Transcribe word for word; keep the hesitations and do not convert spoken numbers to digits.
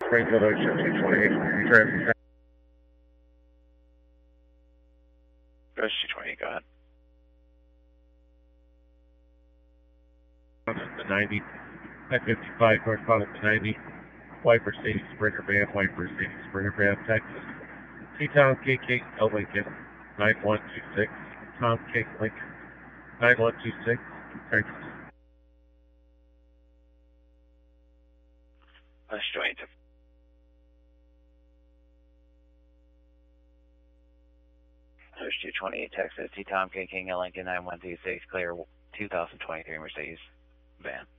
Springfield Ocean two twenty-eight, return. Ghost two twenty-eight, go ahead. The ninety, I fifty-five, correspondent to ninety, Wiper City, Springer Band, Wiper City, Springer Band, Texas. T-Town K K L Lincoln, nine one two six, Tom K Lincoln, nine one two six, Texas. Ghost two twenty-eight. Ghost two twenty-eight, Texas, T-Tom K King L Lincoln, nine one two six, clear two thousand twenty-three Mercedes van.